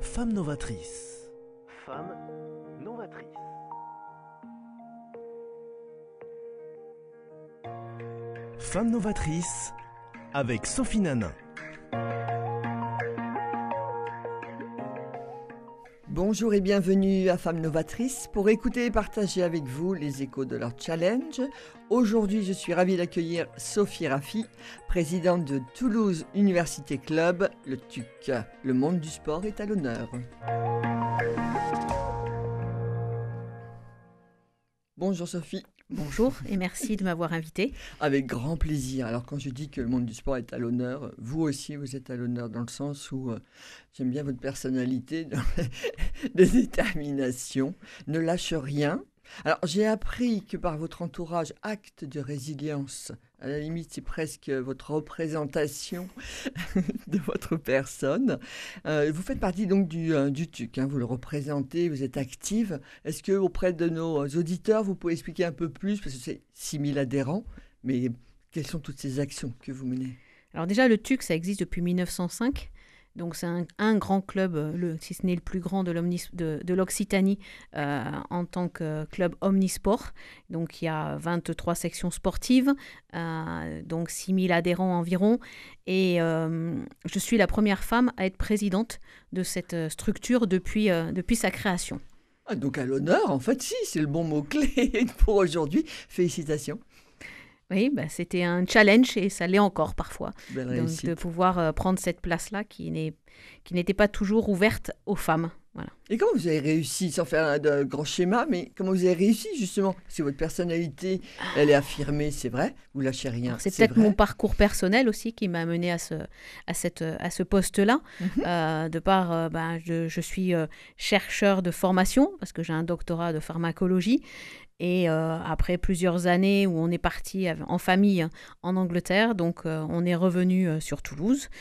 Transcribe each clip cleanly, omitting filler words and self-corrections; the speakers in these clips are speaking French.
Femme novatrice. Femme novatrice. Femme novatrice avec Sophie Nanin. Bonjour et bienvenue à Femmes Novatrices pour écouter et partager avec vous les échos de leur challenge. Aujourd'hui, je suis ravie d'accueillir Sophie Raffi, présidente de Toulouse Université Club, le TUC. Le monde du sport est à l'honneur. Bonjour Sophie. Bonjour et merci de m'avoir invitée. Avec grand plaisir. Alors quand je dis que le monde du sport est à l'honneur, vous aussi vous êtes à l'honneur dans le sens où j'aime bien votre personnalité, de détermination, ne lâche rien. Alors j'ai appris que par votre entourage, acte de résilience, à la limite c'est presque votre représentation de votre personne. Vous faites partie donc du TUC, hein, vous le représentez, vous êtes active. Est-ce que auprès de nos auditeurs, vous pouvez expliquer un peu plus, parce que c'est 6000 adhérents, mais quelles sont toutes ces actions que vous menez ? Alors déjà le TUC ça existe depuis 1905. Donc c'est un grand club, si ce n'est le plus grand de l'Occitanie en tant que club omnisport. Donc il y a 23 sections sportives, donc 6000 adhérents environ. Et je suis la première femme à être présidente de cette structure depuis sa création. Ah, donc à l'honneur, en fait, si, c'est le bon mot-clé pour aujourd'hui. Félicitations. Oui, c'était un challenge et ça l'est encore parfois. Belle donc réussite. de pouvoir prendre cette place-là qui n'était pas toujours ouverte aux femmes. Voilà. Et comment vous avez réussi, sans faire de grands schémas, mais comment vous avez réussi justement ? Parce que votre personnalité, elle est affirmée, c'est vrai, vous lâchez rien. Alors, c'est peut-être vrai. mon parcours personnel aussi qui m'a amené à ce poste-là. De par, je suis chercheur de formation parce que j'ai un doctorat de pharmacologie. Et après plusieurs années où on est parti en famille en Angleterre, donc on est revenu sur Toulouse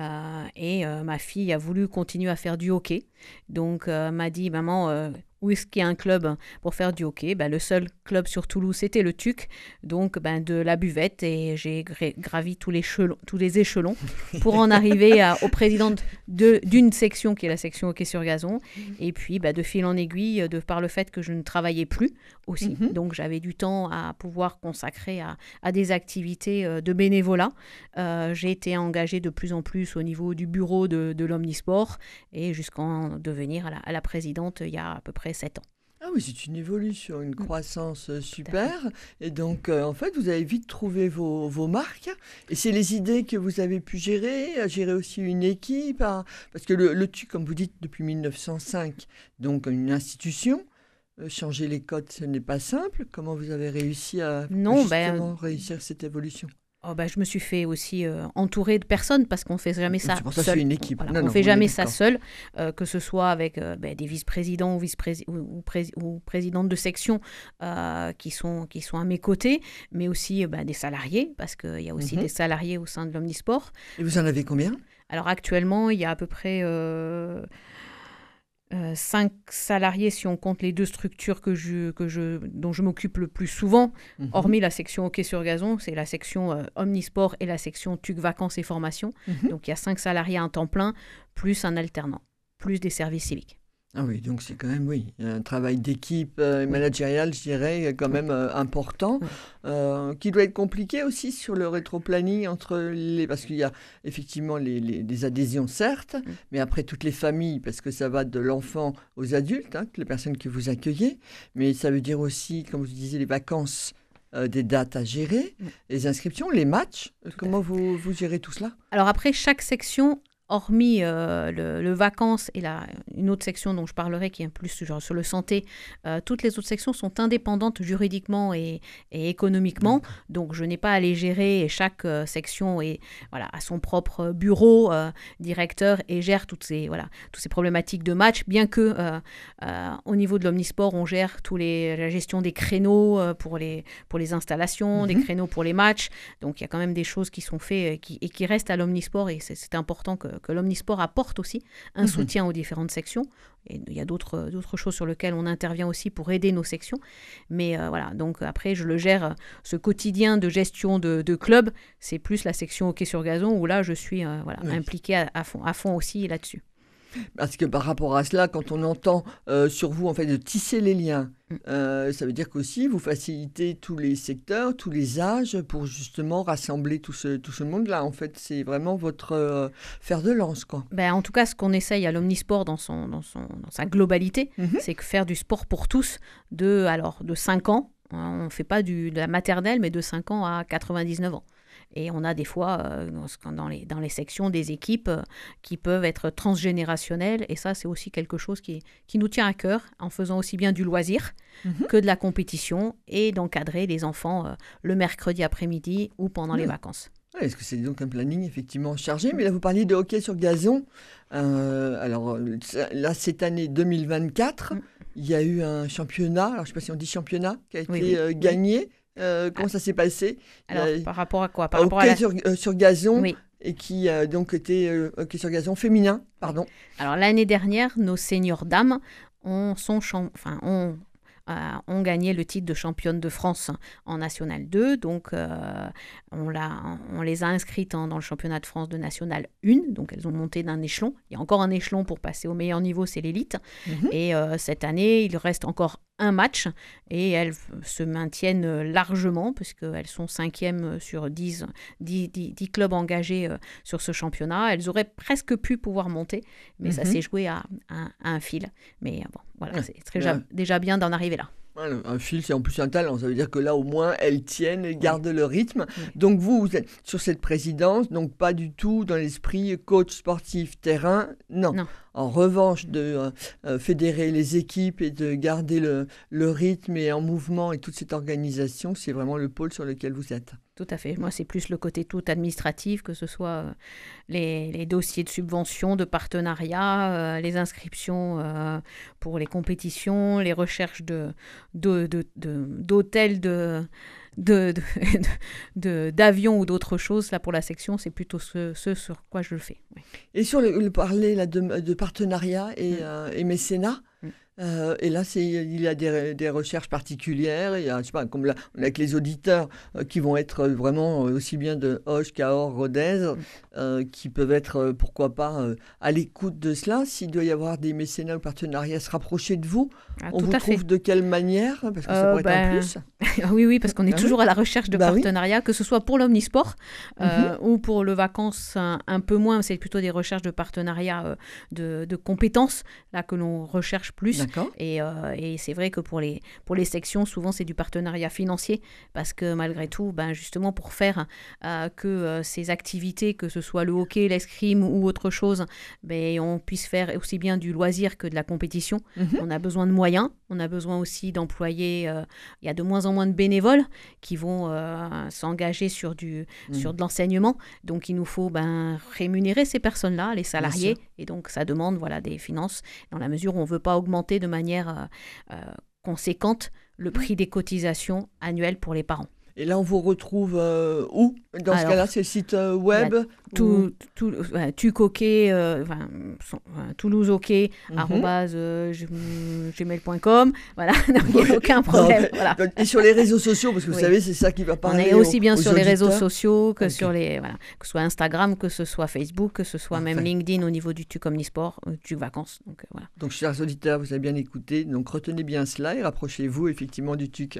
et ma fille a voulu continuer à faire du hockey. Donc m'a dit, maman, où est-ce qu'il y a un club pour faire du hockey ? Le seul club sur Toulouse, c'était le TUC, donc de la buvette, et j'ai gravi tous les échelons pour en arriver aux présidentes d'une section qui est la section hockey sur gazon. Et puis de fil en aiguille, de par le fait que je ne travaillais plus aussi, donc j'avais du temps à pouvoir consacrer à des activités de bénévolat. J'ai été engagée de plus en plus au niveau du bureau de l'Omnisport et jusqu'en devenir à la présidente il y a à peu près 7 ans. Ah oui, c'est une évolution, une croissance super. Et donc, en fait, vous avez vite trouvé vos marques. Et c'est les idées que vous avez pu gérer aussi une équipe. Parce que le TUC, comme vous dites, depuis 1905, donc une institution. Changer les codes, ce n'est pas simple. Comment vous avez réussi à réussir cette évolution ? Je me suis fait aussi entourer de personnes parce qu'on ne fait jamais ça c'est pour ça seul. C'est une équipe. Voilà, on ne fait jamais ça seul, que ce soit avec des vice-présidents ou présidentes de section qui sont à mes côtés, mais aussi des salariés, parce qu'il y a aussi des salariés au sein de l'Omnisport. Et vous en avez combien ? Alors actuellement, il y a à peu près 5 salariés si on compte les 2 structures dont je m'occupe le plus souvent, hormis la section hockey sur gazon, c'est la section Omnisport et la section TUC vacances et formations. Donc il y a 5 salariés à un temps plein, plus un alternant, plus des services civiques. Ah oui, donc c'est quand même, un travail d'équipe managérial, je dirais, quand même important, qui doit être compliqué aussi sur le rétro-planning parce qu'il y a effectivement les adhésions, certes, mais après toutes les familles, parce que ça va de l'enfant aux adultes, les personnes que vous accueillez, mais ça veut dire aussi, comme vous disiez, les vacances, des dates à gérer, les inscriptions, les matchs. Comment vous gérez tout cela ? Alors après, chaque section, hormis le vacances et une autre section dont je parlerai qui est plus sur le santé, toutes les autres sections sont indépendantes juridiquement et économiquement. Donc je n'ai pas à les gérer et chaque section a son propre bureau directeur et gère toutes ces problématiques de match, bien que au niveau de l'Omnisport, on gère la gestion des créneaux pour les installations, des créneaux pour les matchs. Donc il y a quand même des choses qui sont faites et qui restent à l'Omnisport, et c'est important que l'Omnisport apporte aussi un soutien aux différentes sections. Et il y a d'autres choses sur lesquelles on intervient aussi pour aider nos sections. Mais donc après, je le gère, ce quotidien de gestion de club, c'est plus la section hockey sur gazon où là, je suis impliquée à fond aussi là-dessus. Parce que par rapport à cela, quand on entend sur vous en fait de tisser les liens, ça veut dire qu'aussi vous facilitez tous les secteurs, tous les âges pour justement rassembler tout ce monde-là. En fait, c'est vraiment votre fer de lance, quoi. Ben, en tout cas, ce qu'on essaye à l'Omnisport dans sa globalité, c'est que faire du sport pour tous de 5 ans. On ne fait pas de la maternelle, mais de 5 ans à 99 ans. Et on a des fois, dans les sections, des équipes qui peuvent être transgénérationnelles. Et ça, c'est aussi quelque chose qui nous tient à cœur, en faisant aussi bien du loisir que de la compétition, et d'encadrer les enfants le mercredi après-midi ou pendant les vacances. Ouais, est-ce que c'est donc un planning effectivement chargé? Mais là, vous parliez de hockey sur gazon. Alors là, cette année 2024, il y a eu un championnat, alors je ne sais pas si on dit championnat, qui a été gagné. Comment ça s'est passé? Alors, par rapport à quoi? Par rapport à sur gazon, oui. Et qui a donc été hockey sur gazon féminin, pardon. Alors, l'année dernière, nos seniors dames ont gagné le titre de championne de France en National 2. Donc, on les a inscrites dans le championnat de France de National 1. Donc, elles ont monté d'un échelon. Il y a encore un échelon pour passer au meilleur niveau, c'est l'élite. Et cette année, il reste encore un match et elles se maintiennent largement puisqu'elles sont 5e sur 10 clubs engagés sur ce championnat. Elles auraient presque pu pouvoir monter, mais ça s'est joué à un fil. Mais bon, voilà, c'est déjà bien d'en arriver là. Un fil, c'est en plus un talent. Ça veut dire que là, au moins, elles tiennent, elles gardent le rythme. Donc, vous êtes sur cette présidence, donc pas du tout dans l'esprit coach sportif terrain. Non. En revanche, de fédérer les équipes et de garder le rythme et en mouvement et toute cette organisation, c'est vraiment le pôle sur lequel vous êtes. Tout à fait. Moi, c'est plus le côté tout administratif, que ce soit les dossiers de subvention, de partenariat, les inscriptions pour les compétitions, les recherches d'hôtels, d'avions ou d'autres choses. Là, pour la section, c'est plutôt ce sur quoi je le fais. Oui. Et sur le parler là, de partenariat et mécénat, et là, il y a des recherches particulières. Il y a, je sais pas, comme là, on a avec les auditeurs qui vont être vraiment aussi bien de Auch, Cahors, Rodez, qui peuvent être, pourquoi pas, à l'écoute de cela. S'il doit y avoir des mécénats ou partenariats, se rapprocher de vous, on vous trouve de quelle manière? Parce que ça pourrait être un plus. Oui, parce qu'on est toujours à la recherche de partenariats, que ce soit pour l'Omnisport ou pour le vacances, un peu moins. C'est plutôt des recherches de partenariats de compétences là que l'on recherche plus. Et c'est vrai que pour les sections, souvent, c'est du partenariat financier parce que malgré tout, justement, pour faire que ces activités, que ce soit le hockey, l'escrime ou autre chose, on puisse faire aussi bien du loisir que de la compétition. On a besoin de moyens, on a besoin aussi d'employer. Il y a de moins en moins de bénévoles qui vont s'engager sur de l'enseignement. Donc, il nous faut rémunérer ces personnes-là, les salariés. Et donc, ça demande des finances dans la mesure où on ne veut pas augmenter de manière conséquente le prix des cotisations annuelles pour les parents. Et là, on vous retrouve où? Dans ce cas-là, c'est le site web? Tucoquet, Toulouse Hockey, @gmail.com. Voilà, il n'y a aucun problème. Voilà. Et sur les réseaux sociaux, parce que vous savez, c'est ça qui va parler. On est aussi bien aux sur les auditeurs. réseaux sociaux que sur les. Voilà, que ce soit Instagram, que ce soit Facebook, que ce soit même LinkedIn au niveau du TUC Omnisport, TUC Vacances. Donc, voilà. Donc, chers auditeurs, vous avez bien écouté. Donc, retenez bien cela et rapprochez-vous effectivement du TUC.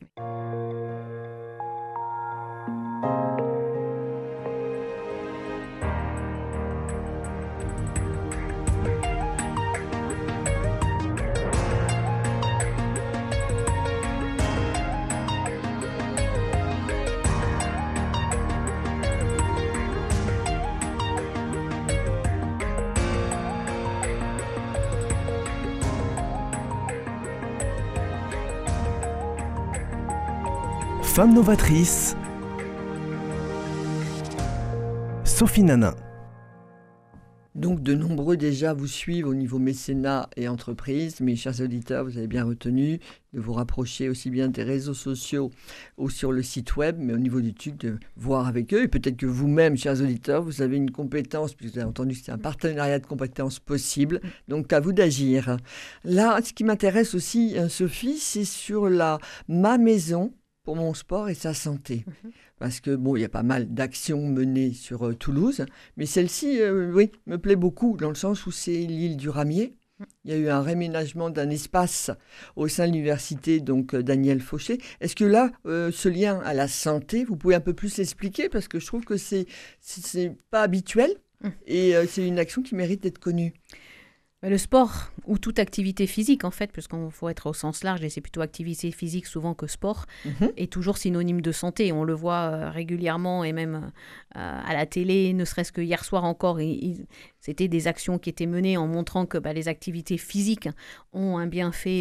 Femme novatrice, Sophie Nanin. Donc, de nombreux déjà vous suivent au niveau mécénat et entreprise. Mes chers auditeurs, vous avez bien retenu de vous rapprocher aussi bien des réseaux sociaux ou sur le site web, mais au niveau du TUC, de voir avec eux. Et peut-être que vous-même, chers auditeurs, vous avez une compétence, puisque vous avez entendu que c'est un partenariat de compétences possible. Donc, à vous d'agir. Là, ce qui m'intéresse aussi, Sophie, c'est sur ma maison pour mon sport et sa santé. parce que bon, il y a pas mal d'actions menées sur Toulouse, mais celle-ci, oui, me plaît beaucoup dans le sens où c'est l'île du Ramier. Il y a eu un réménagement d'un espace au sein de l'université, donc Daniel Fauché. Est-ce que là, ce lien à la santé, vous pouvez un peu plus l'expliquer parce que je trouve que c'est pas habituel et c'est une action qui mérite d'être connue. Le sport ou toute activité physique, en fait, puisqu'il faut être au sens large, et c'est plutôt activité physique souvent que sport, est toujours synonyme de santé. On le voit régulièrement et même à la télé, ne serait-ce que hier soir encore, c'était des actions qui étaient menées en montrant que les activités physiques ont un bienfait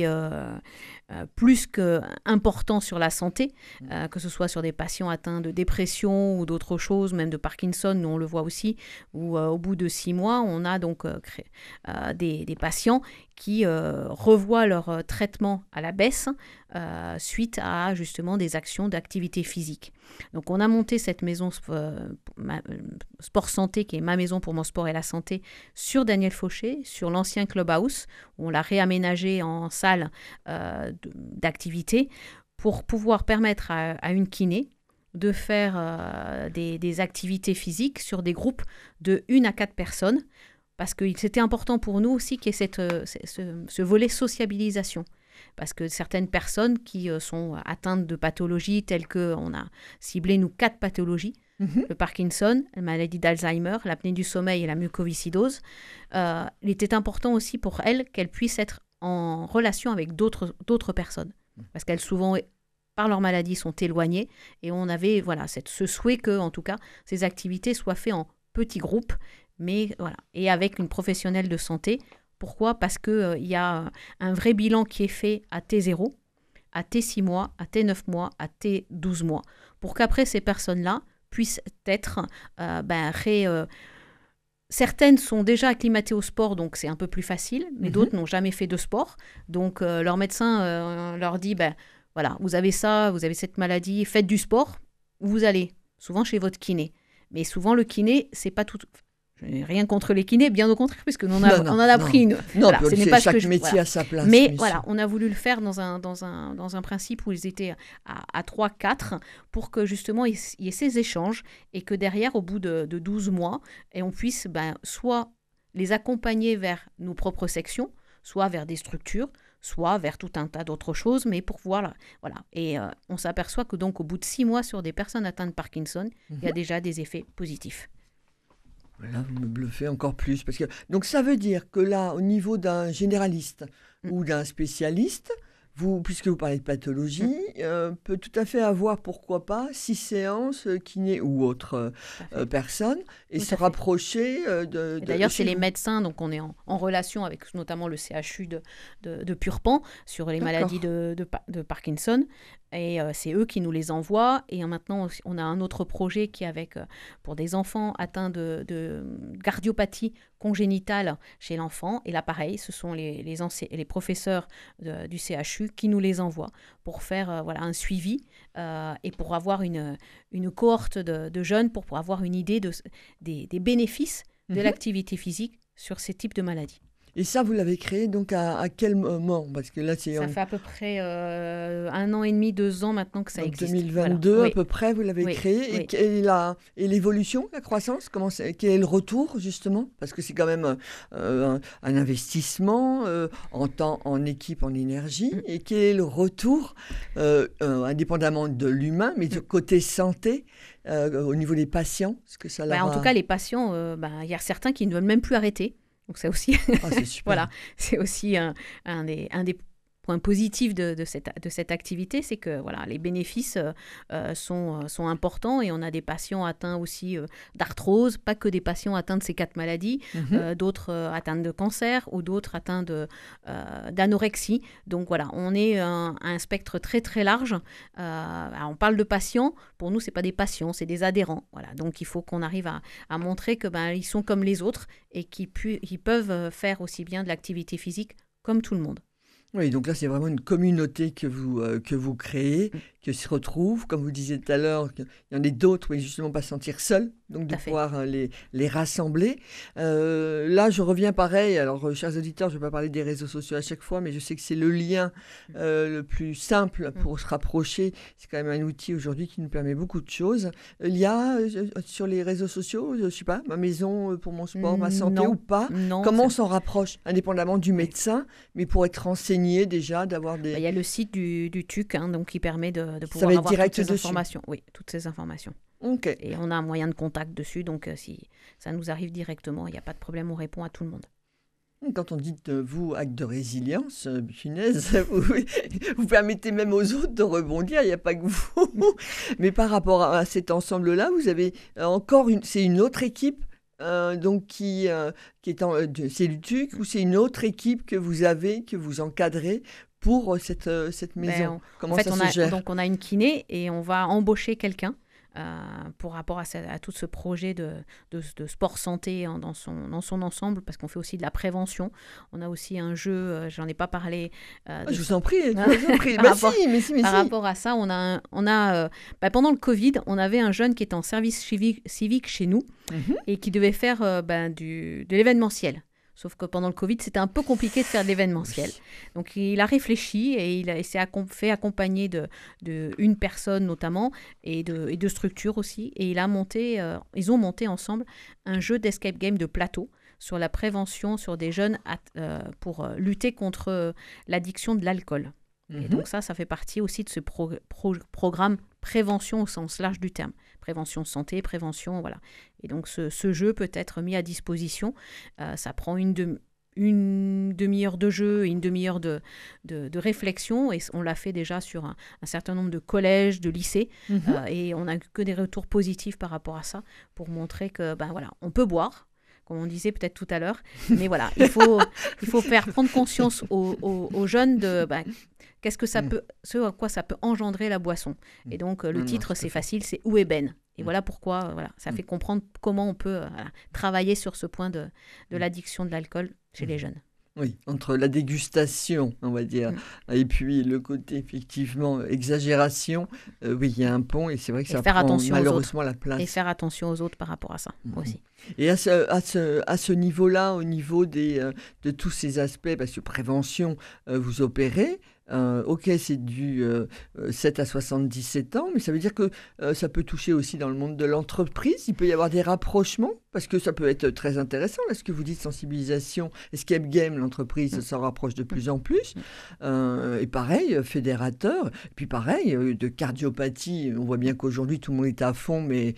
plus qu'important sur la santé, que ce soit sur des patients atteints de dépression ou d'autres choses, même de Parkinson, nous on le voit aussi, où au bout de 6 mois, on a donc des patients qui revoient leur traitement à la baisse suite à justement des actions d'activité physique. Donc on a monté cette maison Sport Santé, qui est ma maison pour mon sport et la santé, sur Daniel Fauché, sur l'ancien clubhouse, où on l'a réaménagé en salle d'activité pour pouvoir permettre à une kiné de faire des activités physiques sur des groupes de 1 à 4 personnes, parce que c'était important pour nous aussi qu'il y ait ce volet sociabilisation. Parce que certaines personnes qui sont atteintes de pathologies telles qu'on a ciblé, nous, 4 pathologies, le Parkinson, la maladie d'Alzheimer, l'apnée du sommeil et la mucoviscidose, il était important aussi pour elles qu'elles puissent être en relation avec d'autres personnes. Parce qu'elles, souvent, par leur maladie, sont éloignées. Et on avait ce souhait que, en tout cas, ces activités soient faites en petits groupes, mais voilà, et avec une professionnelle de santé. Pourquoi ? Parce qu'il y a un vrai bilan qui est fait à T0, à T6 mois, à T9 mois, à T12 mois, pour qu'après ces personnes-là puissent être certaines sont déjà acclimatées au sport, donc c'est un peu plus facile, mais d'autres n'ont jamais fait de sport. Donc leur médecin leur dit, voilà, vous avez cette maladie, faites du sport, vous allez souvent chez votre kiné. Mais souvent le kiné, c'est pas tout... Je n'ai rien contre les kinés, bien au contraire, puisque on en a pris une. Non, voilà, ce n'est pas chaque métier à sa place. Mais voilà, on a voulu le faire dans un principe où ils étaient à 3-4 pour que justement il y ait ces échanges et que derrière, au bout de 12 mois, et on puisse soit les accompagner vers nos propres sections, soit vers des structures, soit vers tout un tas d'autres choses, mais pour voir, voilà. Et on s'aperçoit que donc au bout de 6 mois sur des personnes atteintes de Parkinson, il y a déjà des effets positifs. Là, vous me bluffez encore plus. Parce que, donc, ça veut dire que là, au niveau d'un généraliste ou d'un spécialiste, puisque vous parlez de pathologie, peut tout à fait avoir, pourquoi pas, 6 séances kiné ou autre personne et se rapprocher de... D'ailleurs, c'est les médecins, donc on est en relation avec notamment le CHU de Purpan sur les maladies de Parkinson. Et c'est eux qui nous les envoient. Et maintenant, on a un autre projet qui est pour des enfants atteints de cardiopathie congénitale chez l'enfant. Et là, pareil, ce sont les professeurs du CHU qui nous les envoient pour faire un suivi et pour avoir une cohorte de jeunes pour avoir une idée des bénéfices de l'activité physique sur ces types de maladies. Et ça, vous l'avez créé donc à quel moment ? Parce que là, ça fait à peu près 1 an et demi, 2 ans maintenant que ça donc existe. 2022 voilà. à peu près, vous l'avez créé. Oui. Et l'évolution, la croissance, quel est le retour justement ? Parce que c'est quand même un investissement en temps, en équipe, en énergie. Et quel est le retour, indépendamment de l'humain, mais du côté santé, au niveau des patients ? Ce que ça En tout cas, les patients, y a certains qui ne veulent même plus arrêter. Donc c'est aussi, c'est super. voilà, c'est aussi un des points positifs de cette activité, c'est que voilà, les bénéfices sont importants et on a des patients atteints aussi d'arthrose, pas que des patients atteints de ces 4 maladies, d'autres atteints de cancer ou d'autres atteints d'anorexie. Donc voilà, on est un spectre très très large. On parle de patients, pour nous c'est pas des patients, c'est des adhérents. Voilà, donc il faut qu'on arrive à montrer que ils sont comme les autres et qu'ils peuvent faire aussi bien de l'activité physique comme tout le monde. Oui, donc là, c'est vraiment une communauté que vous créez, qui se retrouve. Comme vous disiez tout à l'heure, il y en a d'autres, mais justement pas se sentir seul, donc de pouvoir les rassembler. Là, je reviens pareil. Alors, chers auditeurs, je ne vais pas parler des réseaux sociaux à chaque fois, mais je sais que c'est le lien le plus simple pour se rapprocher. C'est quand même un outil aujourd'hui qui nous permet beaucoup de choses. Il y a sur les réseaux sociaux, je ne sais pas, ma maison pour mon sport, ma santé ou pas. Non, comment on s'en rapproche, indépendamment du médecin, mais pour être renseigné déjà, d'avoir des... Il y a le site du TUC, donc qui permet de pouvoir avoir toutes ces informations. Oui, toutes ces informations. Okay. Et on a un moyen de contact dessus, donc si ça nous arrive directement, il n'y a pas de problème, on répond à tout le monde. Quand on dit vous, acte de résilience, punaise, vous permettez même aux autres de rebondir, il n'y a pas que vous. Mais par rapport à cet ensemble-là, vous avez encore c'est une autre équipe donc qui est c'est le TUC ou c'est une autre équipe que vous avez, que vous encadrez pour cette maison. Comment ça se gère? Donc on a une kiné et on va embaucher quelqu'un pour rapport à tout ce projet de sport santé dans son ensemble, parce qu'on fait aussi de la prévention. On a aussi un jeu, j'en ai pas parlé. Je vous en prie. Par rapport à ça, on a pendant le Covid, on avait un jeune qui était en service civique chez nous et qui devait faire de l'événementiel. Sauf que pendant le Covid, c'était un peu compliqué de faire de l'événementiel. Donc, il a réfléchi et il s'est fait accompagner de une personne notamment et de structures aussi. Et ils ont monté ensemble un jeu d'escape game de plateau sur la prévention sur des jeunes pour lutter contre l'addiction de l'alcool. Et donc ça fait partie aussi de ce programme prévention au sens large du terme. Prévention santé, prévention, voilà. Et donc ce jeu peut être mis à disposition. Ça prend une demi-heure de jeu et une demi-heure de réflexion. Et on l'a fait déjà sur un certain nombre de collèges, de lycées. Et on n'a que des retours positifs par rapport à ça pour montrer que, on peut boire, comme on disait peut-être tout à l'heure. Mais voilà, il faut faire prendre conscience aux jeunes de... qu'est-ce que ça peut, ce à quoi ça peut engendrer la boisson. Et donc, le titre, c'est facile, c'est « Où est Ben ?» Et voilà pourquoi ça fait comprendre comment on peut travailler sur ce point de l'addiction de l'alcool chez les jeunes. Oui, entre la dégustation, on va dire, et puis le côté, effectivement, exagération, oui, il y a un pont, et c'est vrai que ça prend malheureusement la place. Et faire attention aux autres par rapport à ça, aussi. Et à ce niveau-là, au niveau de tous ces aspects, parce que prévention, vous opérez, ok, c'est du 7 à 77 ans, mais ça veut dire que ça peut toucher aussi dans le monde de l'entreprise. Il peut y avoir des rapprochements, parce que ça peut être très intéressant. Là, ce que vous dites, sensibilisation, escape game, l'entreprise s'en rapproche de plus en plus. Et pareil, fédérateur. Et puis pareil, de cardiopathie, on voit bien qu'aujourd'hui, tout le monde est à fond, mais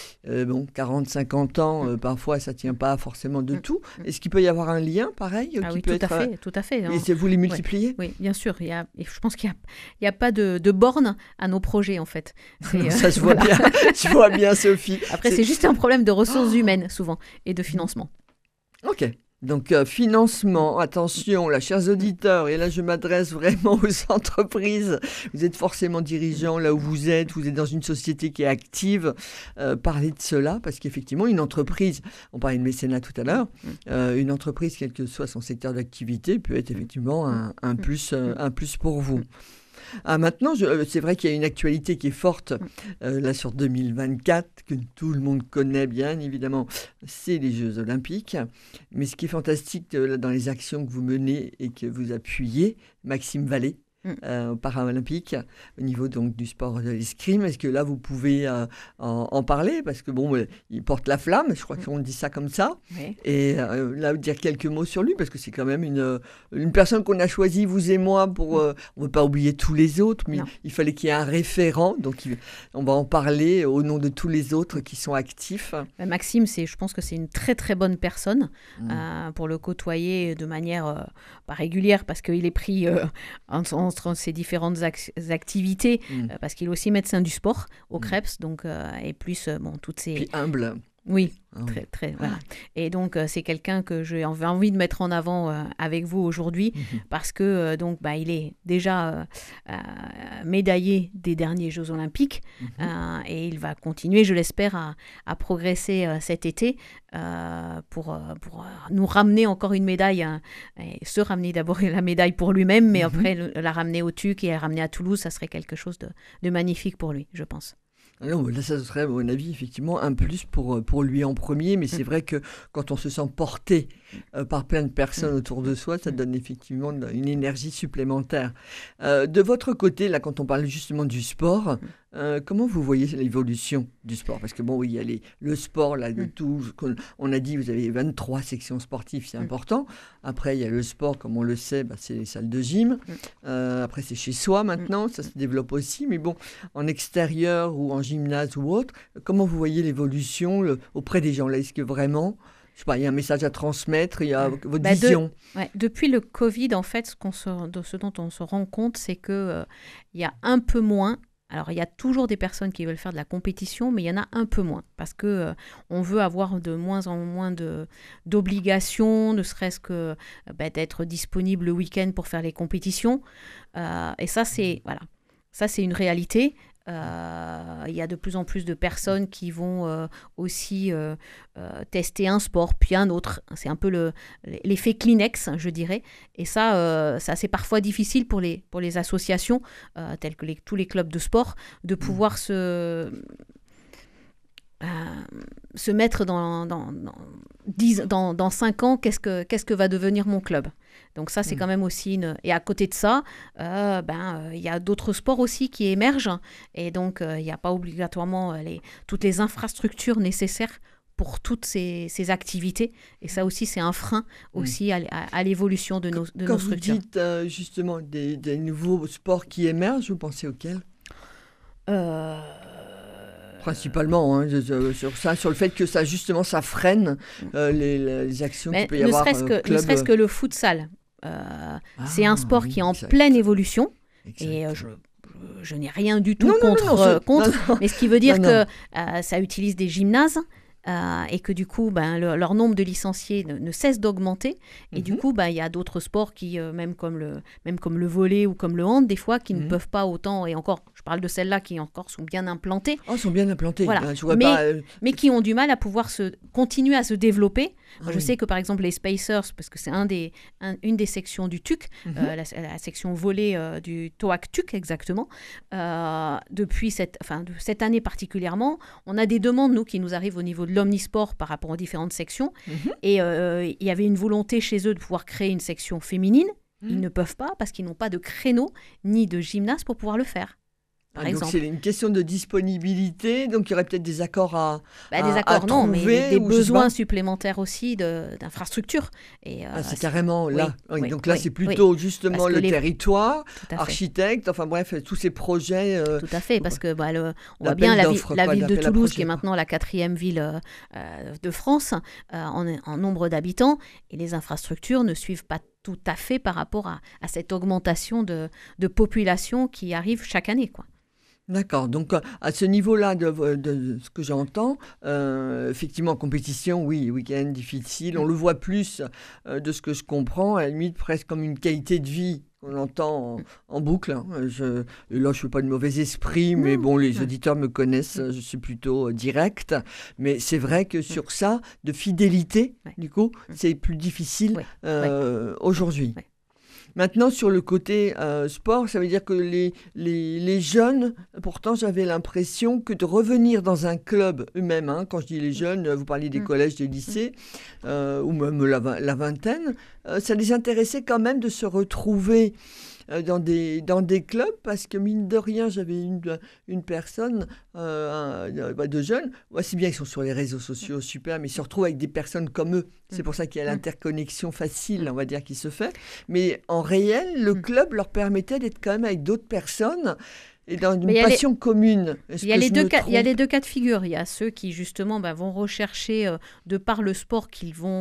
40, 50 ans, parfois, ça ne tient pas forcément de tout. Est-ce qu'il peut y avoir un lien, pareil Oui, tout à fait. Et c'est vous les multipliez? Oui, bien sûr. Et je pense qu'il n'y a pas de borne à nos projets, en fait. Ça se voit bien. Je vois bien, Sophie. Après, c'est juste un problème de ressources humaines, souvent, et de financement. Ok. Donc, financement, attention, là, chers auditeurs, et là, je m'adresse vraiment aux entreprises. Vous êtes forcément dirigeants là où vous êtes dans une société qui est active. Parlez de cela, parce qu'effectivement, une entreprise, on parlait de mécénat tout à l'heure, une entreprise, quel que soit son secteur d'activité, peut être effectivement un plus pour vous. Maintenant, c'est vrai qu'il y a une actualité qui est forte là sur 2024, que tout le monde connaît bien évidemment, c'est les Jeux Olympiques. Mais ce qui est fantastique dans les actions que vous menez et que vous appuyez, Maxime Vallée, paralympique, au niveau donc du sport de l'escrime, est-ce que là vous pouvez en parler, parce que il porte la flamme, je crois qu'on dit ça comme ça, et là dire quelques mots sur lui, parce que c'est quand même une personne qu'on a choisie, vous et moi, pour on ne veut pas oublier tous les autres, mais il fallait qu'il y ait un référent, donc on va en parler au nom de tous les autres qui sont actifs. Maxime, je pense que c'est une très très bonne personne pour le côtoyer de manière pas régulière, parce qu'il est pris entre ses différentes activités, parce qu'il est aussi médecin du sport au CREPS, donc, et plus toutes ces... Puis humble. Oui, Ah oui. voilà. Et donc, c'est quelqu'un que j'ai envie de mettre en avant avec vous aujourd'hui parce que, donc, il est déjà médaillé des derniers Jeux Olympiques et il va continuer, je l'espère, à progresser cet été pour nous ramener encore une médaille et se ramener d'abord la médaille pour lui-même, mais après la ramener au TUC et la ramener à Toulouse, ça serait quelque chose de magnifique pour lui, je pense. Alors, là, ça serait, à mon avis, effectivement, un plus pour lui en premier. Mais c'est vrai que quand on se sent porté par plein de personnes autour de soi, ça donne effectivement une énergie supplémentaire. De votre côté, là, quand on parle justement du sport, comment vous voyez l'évolution du sport? Parce que bon, oui, il y a le sport, là, de tout. On a dit, vous avez 23 sections sportives, c'est important. Après, il y a le sport, comme on le sait, c'est les salles de gym. Après, c'est chez soi maintenant, ça se développe aussi. Mais bon, en extérieur ou en gymnase ou autre, comment vous voyez l'évolution auprès des gens? Là, est-ce que vraiment, je sais pas, il y a un message à transmettre, il y a votre vision? Depuis le Covid, en fait, ce dont on se rend compte, c'est qu'il y a un peu moins. Alors, il y a toujours des personnes qui veulent faire de la compétition, mais il y en a un peu moins parce que on veut avoir de moins en moins d'obligations, ne serait-ce que d'être disponible le week-end pour faire les compétitions. Et ça, c'est une réalité. Il y a de plus en plus de personnes qui vont aussi tester un sport puis un autre. C'est un peu l'effet Kleenex, je dirais. Et ça c'est parfois difficile pour les associations, telles que tous les clubs de sport, de pouvoir se mettre dans 5 ans, qu'est-ce que va devenir mon club. Donc ça, c'est quand même aussi Et à côté de ça, il y a d'autres sports aussi qui émergent. Et donc, il n'y a pas obligatoirement toutes les infrastructures nécessaires pour toutes ces activités. Et ça aussi, c'est un frein aussi à l'évolution de nos structures. Quand vous dites justement des nouveaux sports qui émergent, vous pensez auxquels? Principalement, sur le fait que ça, justement, ça freine les actions qu'il peut y avoir. Ne serait-ce que le futsal. C'est un sport qui est en pleine évolution. Exact. Et je n'ai rien du tout contre. Mais ce qui veut dire que ça utilise des gymnases. Et que du coup, leur nombre de licenciés ne cesse d'augmenter. Et du coup, il y a d'autres sports qui, même comme le volley ou comme le hand, des fois, qui ne peuvent pas autant. Et encore, je parle de celles-là qui encore sont bien implantées. Sont bien implantées. Voilà. Mais qui ont du mal à pouvoir continuer à se développer. Je sais que par exemple, les Spacers, parce que c'est une des sections du TUC, la section volley du TOAC TUC exactement, depuis cette année particulièrement, on a des demandes, nous, qui nous arrivent au niveau de l'omnisport par rapport aux différentes sections. Et il y avait une volonté chez eux de pouvoir créer une section féminine. Ils ne peuvent pas parce qu'ils n'ont pas de créneau ni de gymnase pour pouvoir le faire. Donc c'est une question de disponibilité, donc il y aurait peut-être des accords à non, trouver, mais des besoins supplémentaires aussi d'infrastructures. C'est carrément là. Oui, donc là, c'est plutôt justement le territoire, architecte, enfin bref, tous ces projets. Tout à fait, parce que on voit bien la ville de Toulouse, qui est maintenant la 4e ville de France en nombre d'habitants, et les infrastructures ne suivent pas tout à fait par rapport à cette augmentation de population qui arrive chaque année, quoi. D'accord, donc à ce niveau-là de ce que j'entends, effectivement, compétition, oui, week-end difficile, on le voit plus de ce que je comprends, à la limite presque comme une qualité de vie qu'on entend en boucle. Là, je ne fais pas de mauvais esprit, mais bon, les auditeurs me connaissent, je suis plutôt direct. Mais c'est vrai que sur ça, de fidélité, du coup, c'est plus difficile aujourd'hui. Ouais. Maintenant, sur le côté sport, ça veut dire que les jeunes, pourtant, j'avais l'impression que de revenir dans un club eux-mêmes, quand je dis les jeunes, vous parliez des collèges, des lycées, ou même la vingtaine, ça les intéressait quand même de se retrouver dans des clubs, parce que mine de rien, j'avais une personne de jeunes, c'est bien, ils sont sur les réseaux sociaux, super, mais ils se retrouvent avec des personnes comme eux. C'est pour ça qu'il y a l'interconnexion facile, on va dire, qui se fait. Mais en réel, le club leur permettait d'être quand même avec d'autres personnes et dans une passion commune. Il y a les deux cas de figure. Il y a ceux qui, justement, vont rechercher, de par le sport qu'ils vont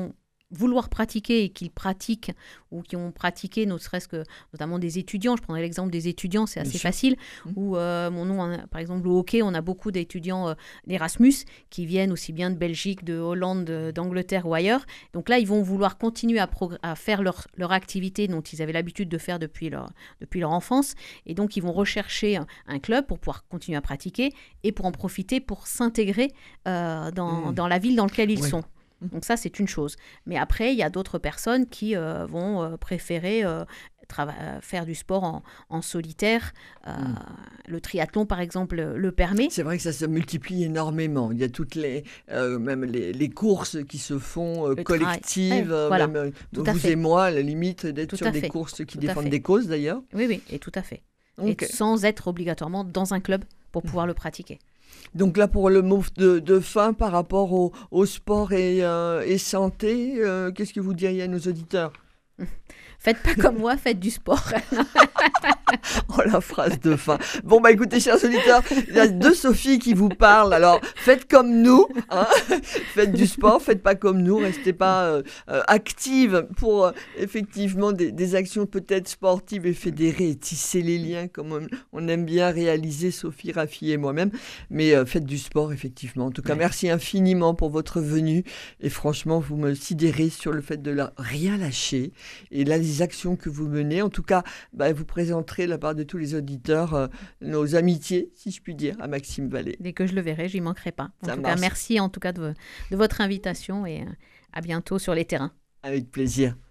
vouloir pratiquer et qui pratiquent ou qui ont pratiqué, ne serait-ce que notamment des étudiants. Je prendrai l'exemple des étudiants, c'est assez facile. Où, par exemple, au hockey, on a beaucoup d'étudiants d'Erasmus qui viennent aussi bien de Belgique, de Hollande, d'Angleterre ou ailleurs. Donc là, ils vont vouloir continuer à faire leur activité dont ils avaient l'habitude de faire depuis leur enfance. Et donc, ils vont rechercher un club pour pouvoir continuer à pratiquer et pour en profiter pour s'intégrer dans la ville dans laquelle ils sont. Donc ça, c'est une chose. Mais après, il y a d'autres personnes qui vont préférer faire du sport en solitaire. Le triathlon, par exemple, le permet. C'est vrai que ça se multiplie énormément. Il y a toutes même les courses qui se font collectives. Voilà. Même vous et moi, à la limite, d'être sur des courses qui défendent des causes, d'ailleurs. Oui, et tout à fait. Okay. Et sans être obligatoirement dans un club pour pouvoir le pratiquer. Donc là, pour le mot de fin par rapport au sport et santé, qu'est-ce que vous diriez à nos auditeurs ? Faites pas comme moi, faites du sport. Oh, la phrase de fin. Bon, écoutez, chers auditeurs, il y a deux Sophie qui vous parlent. Alors, faites comme nous. Faites du sport, faites pas comme nous. Restez pas actives pour effectivement des actions peut-être sportives et fédérées et tisser les liens comme on aime bien réaliser, Sophie Raffi et moi-même. Mais faites du sport, effectivement. En tout cas, merci infiniment pour votre venue. Et franchement, vous me sidérez sur le fait de rien lâcher. Et là, les actions que vous menez, en tout cas, vous présenterez de la part de tous les auditeurs nos amitiés, si je puis dire, à Maxime Vallée. Dès que je le verrai, je n'y manquerai pas. En tout cas, merci en tout cas de votre invitation et à bientôt sur les terrains. Avec plaisir.